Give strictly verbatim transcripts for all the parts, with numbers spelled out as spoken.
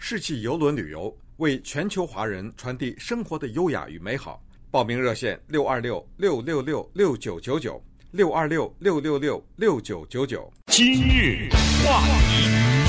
世纪邮轮旅游，为全球华人传递生活的优雅与美好。报名热线六二六六六六六九九九六二六六六六六九九九。 今日话题，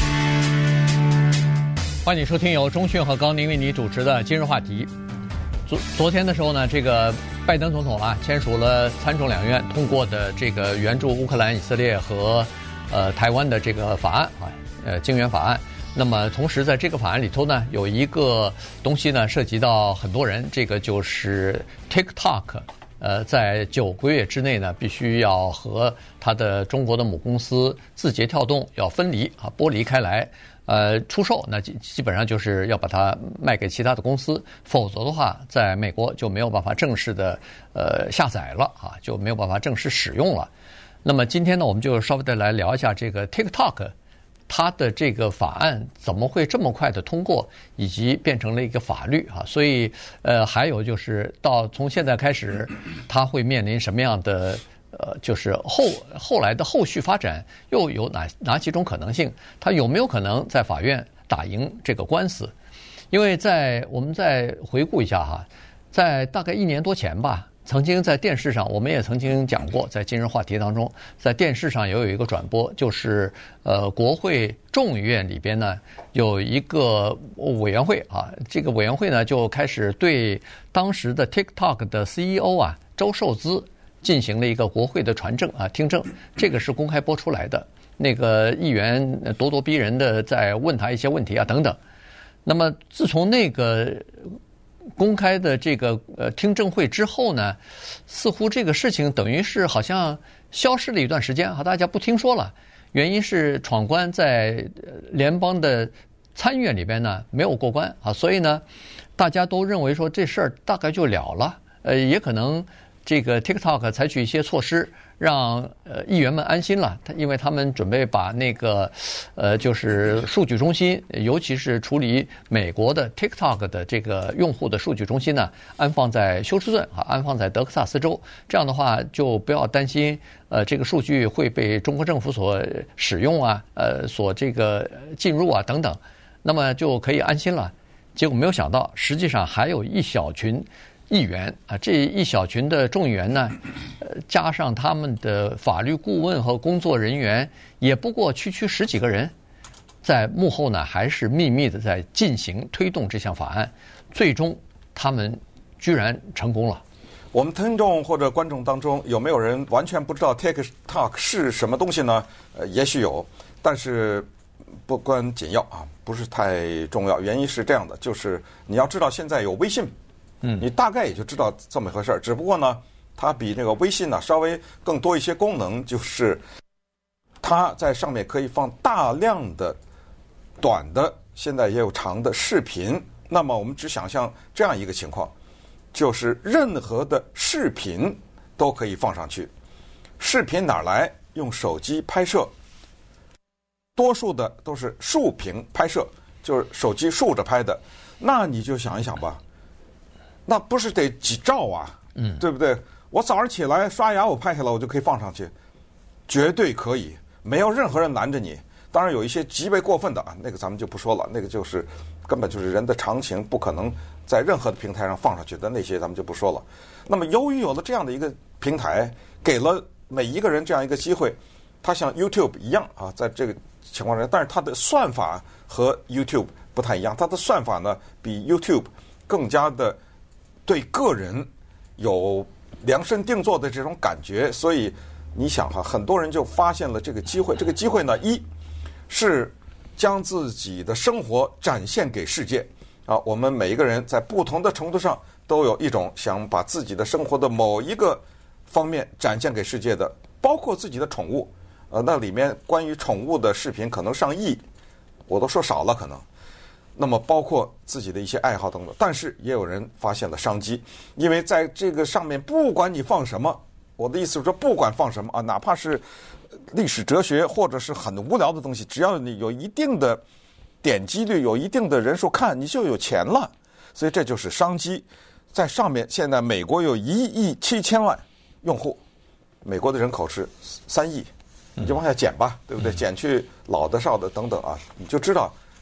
欢迎收听由钟迅和高宁为你主持的今日话题。昨昨天的时候呢，这个拜登总统啊签署了参众两院通过的这个援助乌克兰、以色列和呃台湾的这个法案啊，呃经援法案。那么同时在这个法案里头呢，有一个东西呢涉及到很多人，这个就是 TikTok， 呃，在九个月之内呢，必须要和它的中国的母公司字节跳动要分离啊，剥离开来，呃，出售，那基基本上就是要把它卖给其他的公司，否则的话，在美国就没有办法正式的呃下载了啊，就没有办法正式使用了。那么今天呢，我们就稍微的来聊一下这个 TikTok。它的这个法案怎么会这么快的通过，以及变成了一个法律啊？所以，呃，还有就是到从现在开始，它会面临什么样的呃，就是后后来的后续发展，又有哪哪几种可能性？它有没有可能在法院打赢这个官司？因为在我们再回顾一下哈，在大概一年多前吧。曾经在电视上，我们也曾经讲过，在今日话题当中，在电视上也有一个转播，就是呃，国会众议院里边呢有一个委员会啊，这个委员会呢就开始对当时的 TikTok 的 C E O 啊周受资进行了一个国会的传证啊听证，这个是公开播出来的。那个议员咄咄逼人的在问他一些问题啊等等。那么自从那个公开的这个呃听证会之后呢，似乎这个事情等于是好像消失了一段时间哈，大家不听说了。原因是闯关在联邦的参议院里边呢没有过关啊，所以呢大家都认为说这事儿大概就了了。呃，也可能这个 TikTok 采取一些措施，让呃议员们安心了，因为他们准备把那个呃就是数据中心，尤其是处理美国的 TikTok 的这个用户的数据中心呢，安放在休斯顿啊，安放在德克萨斯州。这样的话，就不要担心呃这个数据会被中国政府所使用啊，呃所这个进入啊等等，那么就可以安心了。结果没有想到，实际上还有一小群议员啊，这一小群的众议员呢，呃，加上他们的法律顾问和工作人员，也不过区区十几个人，在幕后呢还是秘密的在进行推动这项法案，最终他们居然成功了。 我们听众或者观众当中有没有人完全不知道 TikTok 是什么东西呢？呃，也许有，但是不关紧要啊，不是太重要。原因是这样的，就是你要知道现在有微信。嗯，你大概也就知道这么回事儿，只不过呢，它比那个微信呢稍微更多一些功能，就是它在上面可以放大量的短的，现在也有长的视频。那么我们只想象这样一个情况，就是任何的视频都可以放上去。视频哪儿来？用手机拍摄，多数的都是竖屏拍摄，就是手机竖着拍的。那你就想一想吧。那不是得几兆啊，嗯，对不对？我早上起来刷牙，我拍下来，我就可以放上去，绝对可以，没有任何人拦着你。当然有一些极为过分的啊，那个咱们就不说了，那个就是根本就是人的常情，不可能在任何的平台上放上去的那些，咱们就不说了。那么由于有了这样的一个平台，给了每一个人这样一个机会，它像 YouTube 一样啊，在这个情况下，但是它的算法和 YouTube 不太一样，它的算法呢比 YouTube 更加的对个人有量身定做的这种感觉，所以你想哈，很多人就发现了这个机会。这个机会呢，一是将自己的生活展现给世界啊。我们每一个人在不同的程度上都有一种想把自己的生活的某一个方面展现给世界的，包括自己的宠物。呃，那里面关于宠物的视频可能上亿，我都说少了可能。那么包括自己的一些爱好等等，但是也有人发现了商机，因为在这个上面，不管你放什么，我的意思是说，不管放什么啊，哪怕是历史哲学或者是很无聊的东西，只要你有一定的点击率，有一定的人数看，你就有钱了。所以这就是商机。在上面，现在美国有一亿七千万用户，美国的人口是三亿，你就往下减吧，对不对？减去老的、少的等等啊，你就知道。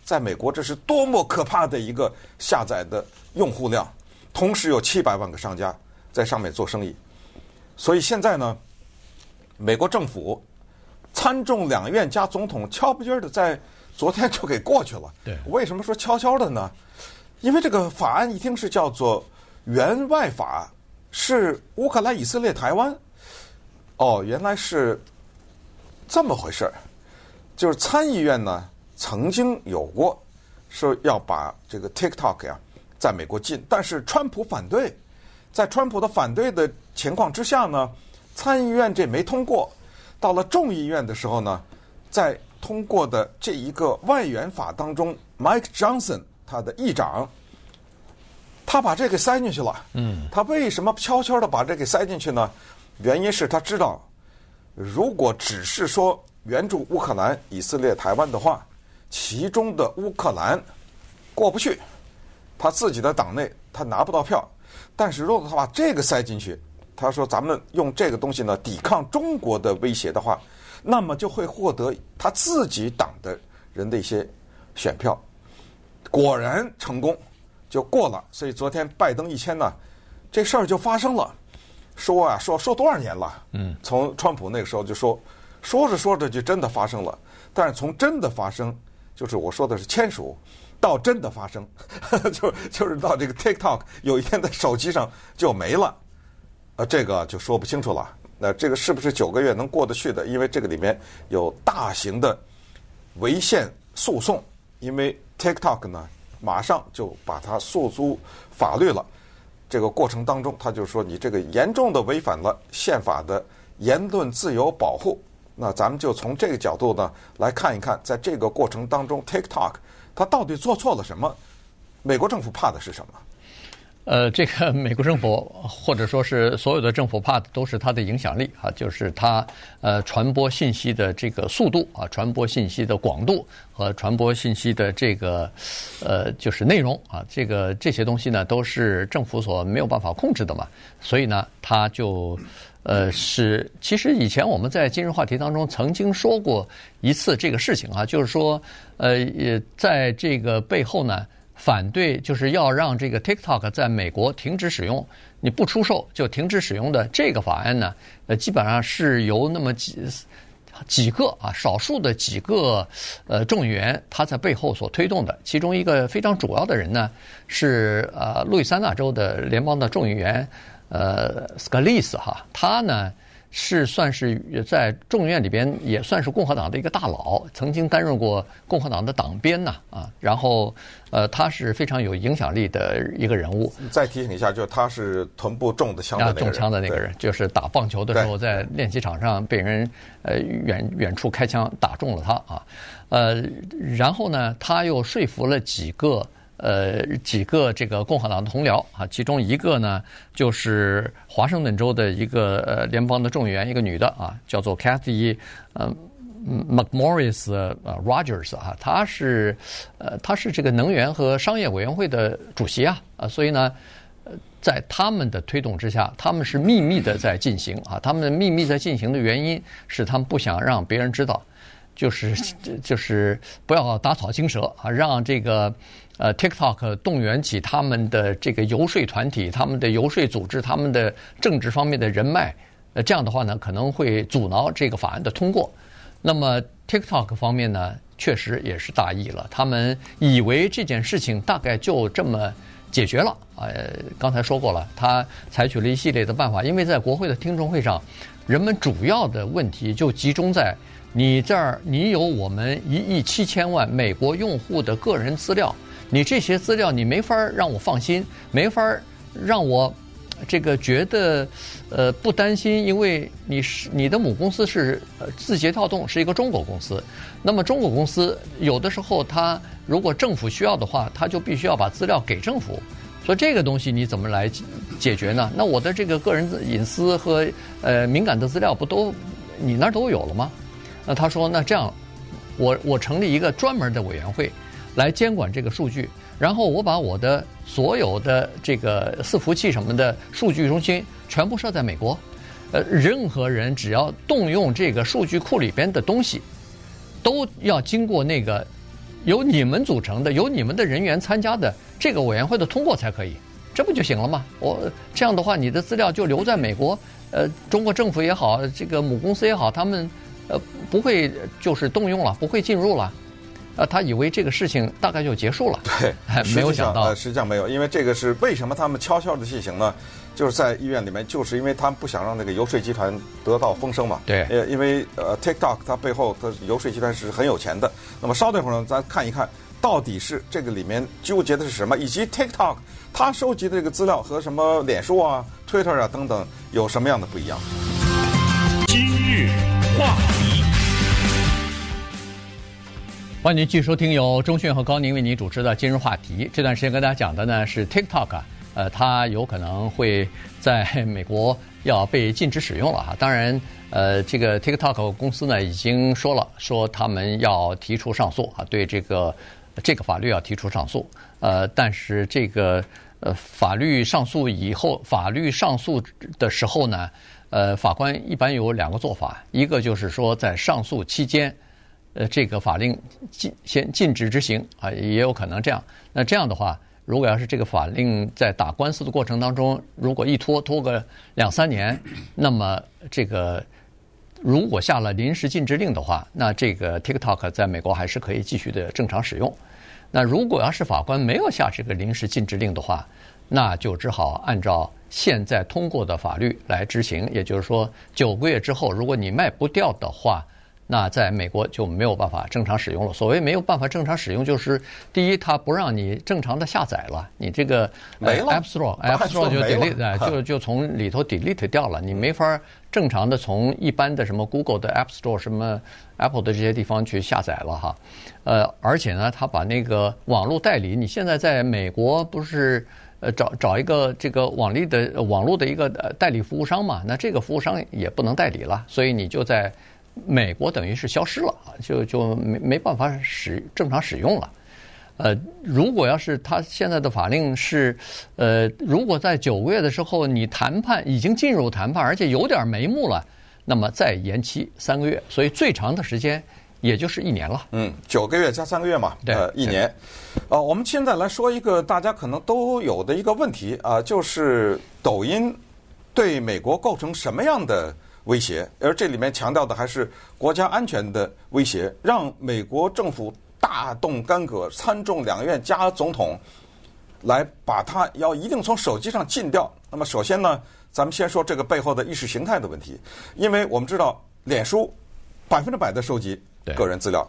在美国这是多么可怕的一个下载的用户量，同时有七百万个商家在上面做生意。所以现在呢，美国政府参众两院加总统悄不唧的在昨天就给过去了。 对， 为什么说悄悄的呢？因为这个法案一听是叫做援外法，是乌克兰、以色列、台湾。哦，原来是这么回事儿。就是参议院呢曾经有过说要把这个 TikTok 呀在美国禁，但是川普反对，在川普的反对的情况之下呢，参议院这没通过。到了众议院的时候呢，在通过的这一个外援法当中 ，Mike Johnson 他的议长，他把这个塞进去了。嗯，他为什么悄悄的把这个塞进去呢？原因是他知道，如果只是说援助乌克兰、以色列、台湾的话，其中的乌克兰过不去，他自己的党内他拿不到票。但是如果他把这个塞进去，他说咱们用这个东西呢抵抗中国的威胁的话，那么就会获得他自己党的人的一些选票。果然成功，就过了。所以昨天拜登一签呢，这事儿就发生了。说啊说说多少年了？嗯，从川普那个时候就说，说着说着就真的发生了。但是从真的发生，就是我说的是签署，到真的发生，就就是到这个 TikTok 有一天在手机上就没了。呃，这个就说不清楚了。那这个是不是九个月能过得去的？因为这个里面有大型的违宪诉讼，因为 TikTok 呢马上就把它诉诸法律了。这个过程当中，他就说你这个严重的违反了宪法的言论自由保护。那咱们就从这个角度呢来看一看，在这个过程当中 TikTok 它到底做错了什么？美国政府怕的是什么？ 呃，这个美国政府或者说是所有的政府怕的都是它的影响力啊，就是它呃传播信息的这个速度啊，传播信息的广度和传播信息的这个呃就是内容啊，这个这些东西呢都是政府所没有办法控制的嘛，所以呢，它就呃是其实以前我们在今日话题当中曾经说过一次这个事情啊，就是说呃也在这个背后呢。反对就是要让这个 TikTok 在美国停止使用，你不出售就停止使用的这个法案呢，呃，基本上是由那么几几个啊，少数的几个呃众议员他在背后所推动的。其中一个非常主要的人呢，是呃路易斯安那州的联邦的众议员呃 Scalise 哈，他呢。是算是在众议院里边也算是共和党的一个大佬，曾经担任过共和党的党鞭呐啊，然后呃他是非常有影响力的一个人物。 再提醒一下，就是他是臀部中的枪的那个人， 中枪的那个人，就是打棒球的时候在练习场上被人呃远远处开枪打中了他啊，呃然后呢他又说服了几个。呃，几个这个共和党的同僚啊，其中一个呢就是华盛顿州的一个呃联邦的众议员，一个女的啊，叫做 Kathy 呃 McMorris 呃 Rogers 啊，她是呃她是这个能源和商业委员会的主席啊啊，所以呢，在他们的推动之下，他们是秘密的在进行啊，他们秘密在进行的原因是他们不想让别人知道，就是就是不要打草惊蛇啊，让这个。呃 ，TikTok 动员起他们的这个游说团体、他们的游说组织、他们的政治方面的人脉，呃，这样的话呢，可能会阻挠这个法案的通过。那么 TikTok 方面呢，确实也是大意了，他们以为这件事情大概就这么解决了。呃，刚才说过了，他采取了一系列的办法，因为在国会的听证会上，人们主要的问题就集中在你这儿，你有我们一亿七千万美国用户的个人资料。你这些资料你没法让我放心，没法让我这个觉得呃不担心，因为你是你的母公司是呃字节跳动，是一个中国公司。那么中国公司有的时候它如果政府需要的话，它就必须要把资料给政府。所以这个东西你怎么来解决呢？那我的这个个人隐私和呃敏感的资料不都你那儿都有了吗？那他说那这样，我我成立一个专门的委员会。来监管这个数据，然后我把我的所有的这个伺服器什么的数据中心全部设在美国，呃，任何人只要动用这个数据库里边的东西，都要经过那个由你们组成的、由你们的人员参加的这个委员会的通过才可以，这不就行了吗？我这样的话，你的资料就留在美国，呃，中国政府也好，这个母公司也好，他们呃不会就是动用了，不会进入了。呃，他以为这个事情大概就结束了， 对， 没有想到， 呃，实际上没有，因为这个是为什么他们悄悄的进行呢？就是在医院里面，就是因为他们不想让那个游说集团得到风声嘛。 对， 呃，因为呃 ，TikTok 它背后的游说集团是很有钱的。那么稍等一会儿呢，咱看一看到底是这个里面纠结的是什么，以及 TikTok 它收集的这个资料和什么脸书啊、Twitter 啊等等有什么样的不一样？ 今日话题。 欢迎您继续收听由钟迅和高宁为您主持的今日话题。这段时间跟大家讲的呢是 TikTok 啊，呃，它有可能会在美国要被禁止使用了哈。当然，呃，这个 TikTok 公司呢已经说了，说他们要提出上诉啊，对这个这个法律要提出上诉。呃，但是这个呃法律上诉以后，法律上诉的时候呢，呃，法官一般有两个做法，一个就是说在上诉期间。呃，这个法令禁先禁止执行啊，也有可能这样。那这样的话，如果要是这个法令在打官司的过程当中，如果一拖拖个两三年，那么这个如果下了临时禁止令的话，那这个 TikTok 在美国还是可以继续的正常使用。那如果要是法官没有下这个临时禁止令的话，那就只好按照现在通过的法律来执行。也就是说，九个月之后，如果你卖不掉的话，那在美国就没有办法正常使用了。所谓没有办法正常使用，就是第一，它不让你正常的下载了，你这个没了 App Store，App Store 就 delete， 就就从里头 delete 掉了，你没法正常的从一般的什么 Google 的 App Store、什么 Apple 的这些地方去下载了哈。呃，而且呢，他把那个网络代理，你现在在美国不是呃找找一个这个网力的网络的一个代理服务商嘛？那这个服务商也不能代理了，所以你就在美国等于是消失了，就就没没办法使正常使用了。呃，如果要是他现在的法令是，呃，如果在九个月的时候你谈判已经进入谈判，而且有点眉目了，那么再延期三个月，所以最长的时间也就是一年了。 嗯，九个月加三个月嘛， 对， 呃，一年。呃，我们现在来说一个大家可能都有的一个问题啊、呃，就是抖音对美国构成什么样的威胁，而这里面强调的还是国家安全的威胁，让美国政府大动干戈，参众两院加总统来把它要一定从手机上禁掉。那么首先呢，咱们先说这个背后的意识形态的问题，因为我们知道脸书百分之百的收集个人资料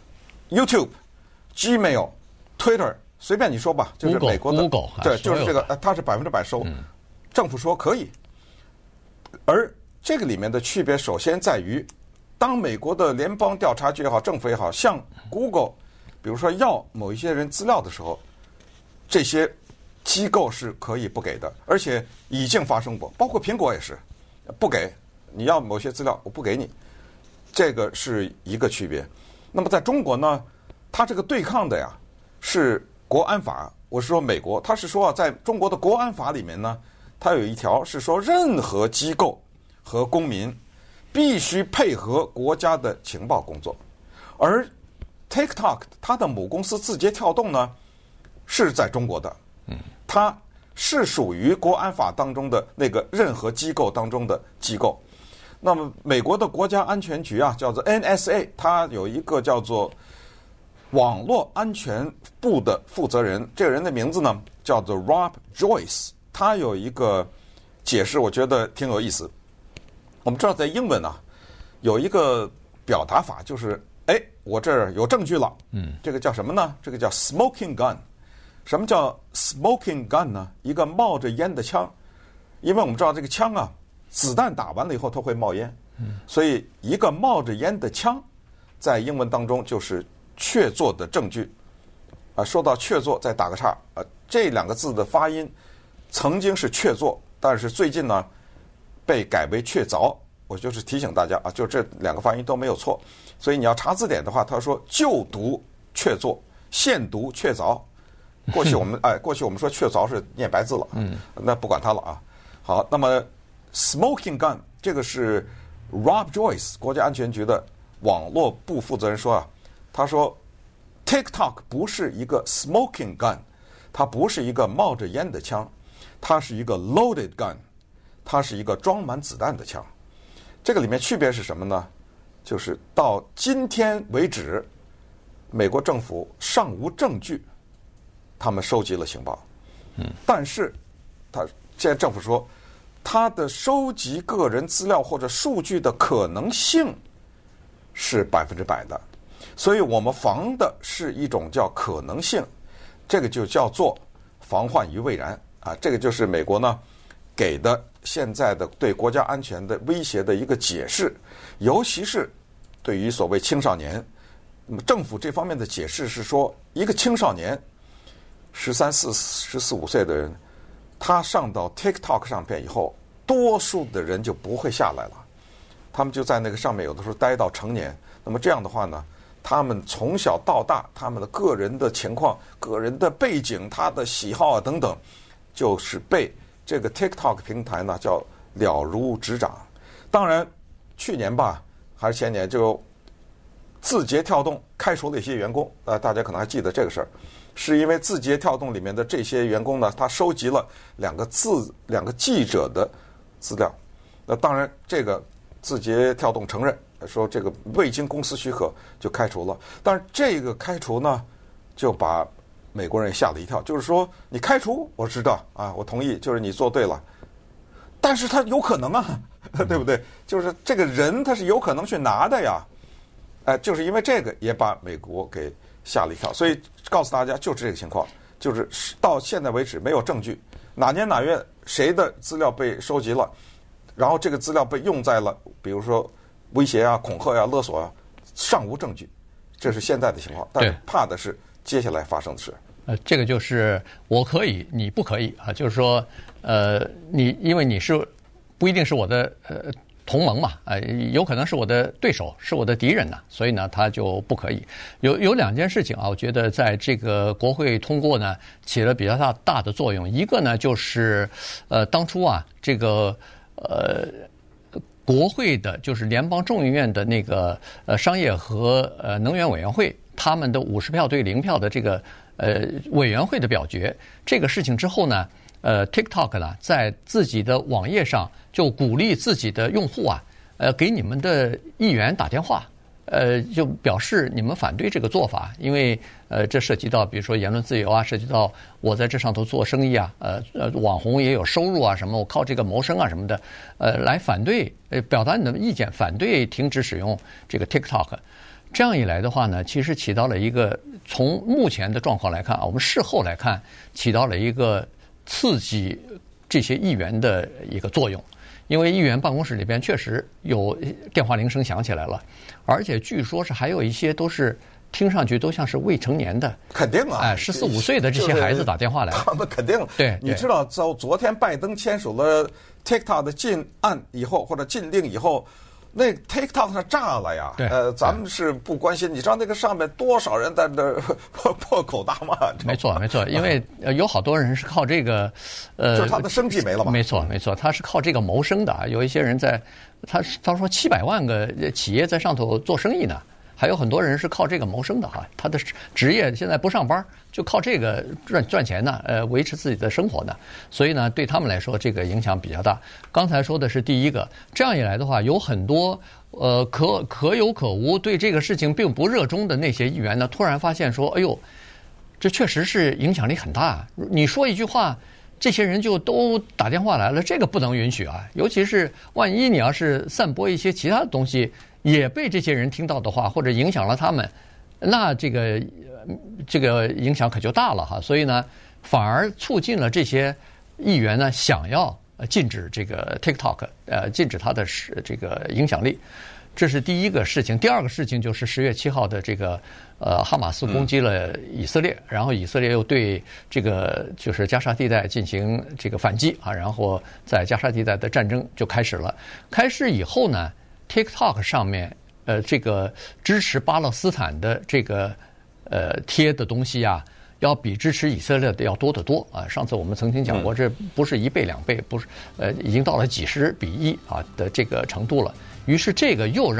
，YouTube、Gmail、Twitter 随便你说吧，就是美国的 Google, Google, 对，就是这个，它是百分之百收、嗯，政府说可以，而这个里面的区别，首先在于，当美国的联邦调查局也好，政府也好，向 Google， 比如说要某一些人资料的时候，这些机构是可以不给的，而且已经发生过，包括苹果也是，不给，你要某些资料，我不给你，这个是一个区别。那么在中国呢，它这个对抗的呀是国安法，我是说美国，它是说啊，在中国的国安法里面呢，它有一条是说，任何机构和公民必须配合国家的情报工作，而 TikTok 它的母公司字节跳动呢是在中国的，它是属于国安法当中的那个任何机构当中的机构。那么美国的国家安全局啊，叫做 N S A， 它有一个叫做网络安全部的负责人，这个人的名字呢叫做 Rob Joyce， 他有一个解释，我觉得挺有意思。我们知道在英文啊，有一个表达法，就是哎，我这儿有证据了，嗯，这个叫什么呢？这个叫 smoking gun。什么叫 smoking gun 呢？一个冒着烟的枪，因为我们知道这个枪啊，子弹打完了以后它会冒烟，嗯，所以一个冒着烟的枪，在英文当中就是确凿的证据。啊，说到确凿，再打个岔，啊，这两个字的发音曾经是确凿，但是最近呢被改为确凿。我就是提醒大家啊，就这两个发音都没有错，所以你要查字典的话，他说就读确凿，现读确凿。过去我们哎，过去我们说确凿是念白字了，嗯，那不管它了啊。好，那么 smoking gun 这个是 Rob Joyce 国家安全局的网络部负责人说啊，他说 TikTok 不是一个 smoking gun， 它不是一个冒着烟的枪，它是一个 loaded gun， 它是一个装满子弹的枪。这个里面区别是什么呢？就是到今天为止，美国政府尚无证据，他们收集了情报。嗯，但是他现在政府说，他的收集个人资料或者数据的可能性是百分之百的，所以我们防的是一种叫可能性，这个就叫做防患于未然啊。这个就是美国呢给的现在的对国家安全的威胁的一个解释，尤其是对于所谓青少年。那么政府这方面的解释是说，一个青少年十三四、十四五岁的人，他上到 TikTok 上边以后，多数的人就不会下来了，他们就在那个上面有的时候待到成年。那么这样的话呢，他们从小到大，他们的个人的情况、个人的背景、他的喜好啊等等，就是被这个 TikTok 平台呢叫了如指掌。当然，去年吧还是前年，就字节跳动开除了一些员工，呃，大家可能还记得这个事儿，是因为字节跳动里面的这些员工呢，他收集了两个字两个记者的资料。那当然，这个字节跳动承认说这个未经公司许可就开除了，但是这个开除呢，就把美国人吓了一跳，就是说你开除我知道啊，我同意，就是你做对了，但是他有可能啊，对不对？就是这个人他是有可能去拿的呀。哎，就是因为这个也把美国给吓了一跳，所以告诉大家就是这个情况，就是到现在为止没有证据，哪年哪月谁的资料被收集了，然后这个资料被用在了，比如说威胁啊、恐吓啊、勒索啊，尚无证据，这是现在的情况。但是怕的是接下来发生的事。 呃，这个就是我可以，你不可以啊，就是说，呃，你因为你是不一定是我的呃。同盟嘛，呃，有可能是我的对手，是我的敌人呐，所以呢，他就不可以。有有两件事情啊，我觉得在这个国会通过呢，起了比较大大的作用。一个呢，就是呃，当初啊，这个呃，国会的，就是联邦众议院的那个呃商业和呃能源委员会，他们的五十票对零票的这个呃委员会的表决，这个事情之后呢。呃 ，TikTok 呢，在自己的网页上就鼓励自己的用户啊，呃，给你们的议员打电话，呃，就表示你们反对这个做法，因为呃，这涉及到比如说言论自由啊，涉及到我在这上头做生意啊，呃呃，网红也有收入啊，什么我靠这个谋生啊什么的，呃，来反对，呃，表达你的意见，反对停止使用这个 TikTok。这样一来的话呢，其实起到了一个从目前的状况来看啊，我们事后来看，起到了一个。刺激这些议员的一个作用，因为议员办公室里边确实有电话铃声响起来了，而且据说是还有一些都是听上去都像是未成年的， 肯定啊， 哎，十四五岁的这些孩子打电话来， 他们肯定对。 你知道，在昨天拜登签署了 TikTok 的禁案以后，或者禁令以后。那 TikTok 上炸了呀！呃，咱们是不关心。你知道那个上面多少人在那破破口大骂？ 没错，没错，因为有好多人是靠这个，呃， 就是他的生计没了嘛。 没错，没错，他是靠这个谋生的啊。有一些人在，他他说七百万个企业在上头做生意呢，还有很多人是靠这个谋生的哈。他的职业现在不上班，就靠这个赚赚钱呢，呃，维持自己的生活呢。所以呢，对他们来说，这个影响比较大。刚才说的是第一个，这样一来的话，有很多呃可可有可无，对这个事情并不热衷的那些议员呢，突然发现说，哎呦，这确实是影响力很大。你说一句话，这些人就都打电话来了，这个不能允许啊！尤其是万一你要是散播一些其他的东西，也被这些人听到的话，或者影响了他们，那这个这个影响可就大了哈。所以呢，反而促进了这些议员呢想要禁止这个 TikTok， 呃，禁止它的这个影响力。这是第一个事情。第二个事情就是十月七号的这个呃哈马斯攻击了以色列，然后以色列又对这个就是加沙地带进行这个反击啊，然后在加沙地带的战争就开始了。开始以后呢 ，TikTok 上面呃这个支持巴勒斯坦的这个呃贴的东西啊，要比支持以色列的要多得多啊！上次我们曾经讲过，这不是一倍两倍，不是呃，已经到了几十比一啊的这个程度了。于是这个又让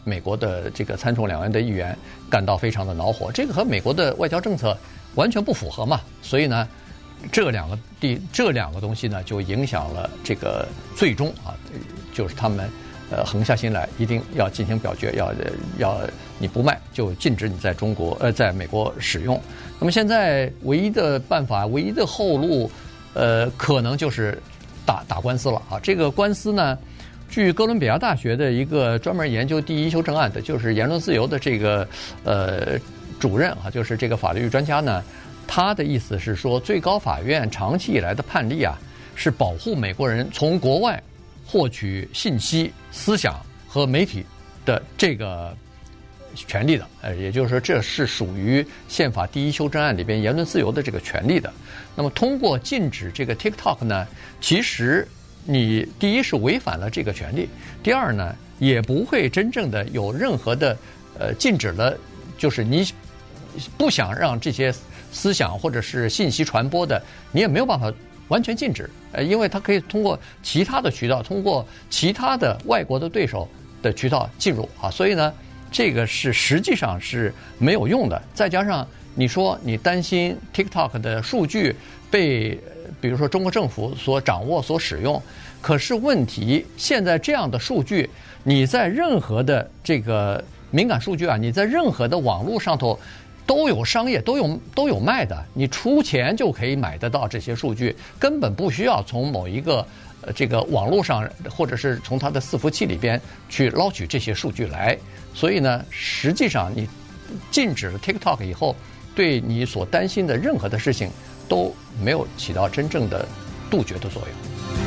美国的这个参众两院的议员感到非常的恼火，这个和美国的外交政策完全不符合嘛。所以呢，这两个地这两个东西呢，就影响了这个最终啊，就是他们呃横下心来，一定要进行表决，要要你不卖就禁止你在中国呃在美国使用。那么现在唯一的办法，唯一的后路，呃，可能就是打打官司了啊。这个官司呢，据哥伦比亚大学的一个专门研究第一修正案的，就是言论自由的这个呃主任啊，就是这个法律专家呢，他的意思是说，最高法院长期以来的判例啊，是保护美国人从国外获取信息、思想和媒体的这个权利的，呃，也就是说，这是属于宪法第一修正案里边言论自由的这个权利的。那么，通过禁止这个 TikTok 呢，其实你第一是违反了这个权利，第二呢，也不会真正的有任何的呃禁止了，就是你不想让这些思想或者是信息传播的，你也没有办法完全禁止，呃，因为它可以通过其他的渠道，通过其他的外国的对手的渠道进入啊，所以呢，这个是实际上是没有用的。再加上你说你担心 TikTok 的数据被比如说中国政府所掌握、所使用，可是问题现在这样的数据，你在任何的这个敏感数据啊，你在任何的网络上头都有商业，都有都有卖的，你出钱就可以买得到这些数据，根本不需要从某一个呃这个网络上，或者是从它的伺服器里边去捞取这些数据来。所以呢，实际上你禁止了 TikTok 以后，对你所担心的任何的事情都没有起到真正的杜绝的作用。